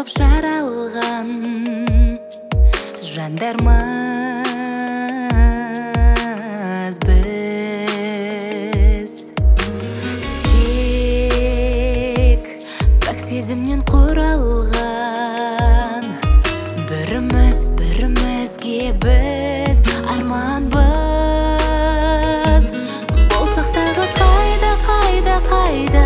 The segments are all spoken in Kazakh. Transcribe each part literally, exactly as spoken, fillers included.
болып жаралған жандармыз біз. Тек пәк сезімнен құралған біріміз бірімізге біз арманбыз. Болсақ тағы қайда қайда қайда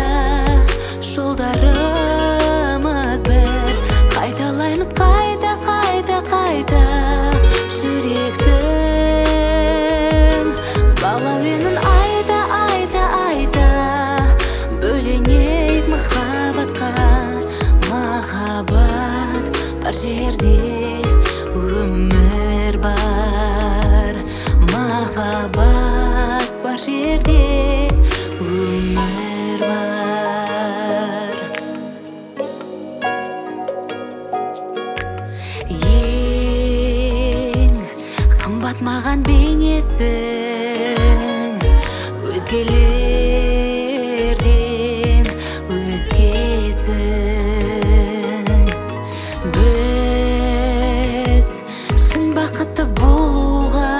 жолдарымыз бір, қайталаймыз қайта қайта қайта жүректің балауенін айта айта айта. Бөленейік махаббатқа, махаббат бар жерде өмір бар. Махаббат бар жерде өмір бар. Ең қымбат маған бейнесің, өзгелерден өзгесің. Біз шын бақытты болуға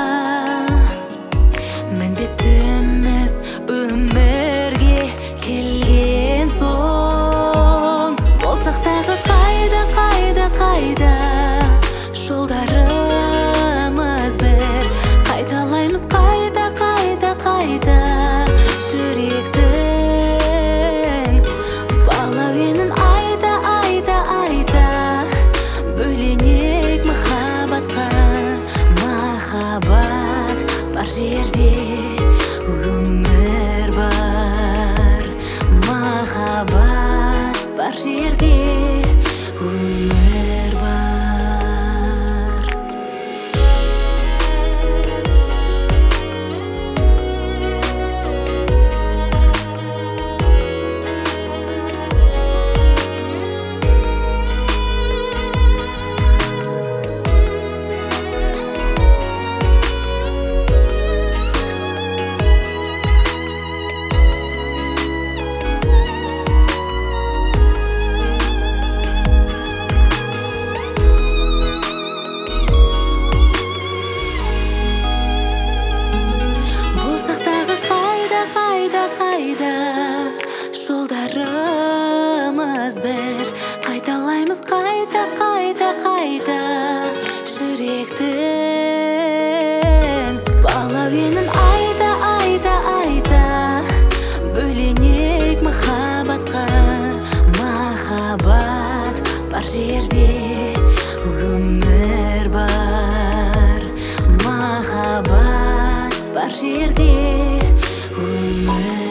міндеттіміз өмірге келген соң. Болсақ тағы қайда қайда қайда жолдарымыз бір, қайталаймыз қайта қайта қайта жүректің балауенін айта айта айта. Бөленейік махаббатқа, махаббат бар жерде өмір бар. Махаббат бар жерде өмір бар. Жолдарымыз бір, қайталаймыз қайта қайта қайта жүректің балауенін айта айта айта. Бөленейік махаббатқа, махаббат бар жерде өмір бар. Махаббат бар жерде өмір